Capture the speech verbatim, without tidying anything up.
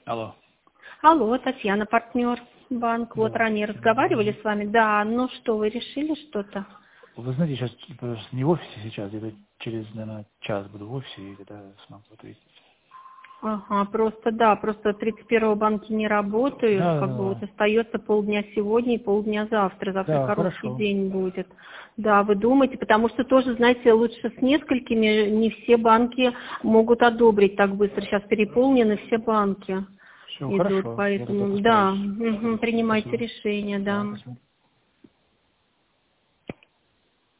Алло. Алло, Татьяна, партнер, банк. Вот Да. ранее разговаривали с вами. Да, ну что, вы решили что-то? Вы знаете, сейчас просто не в офисе сейчас, где-то через, наверное, час буду в офисе, и тогда смогу ответить. Ага, просто да, просто тридцать первого банки не работают, Да, как да, бы вот да. остается полдня сегодня и полдня завтра. Завтра Да, короткий хорошо. день будет. Да, вы думаете, потому что тоже, знаете, лучше с несколькими, не все банки могут одобрить так быстро. Сейчас переполнены все банки Все, идут, хорошо. Я тогда поэтому да, постараюсь. мгм, принимайте Спасибо. решение, Да, да. спасибо.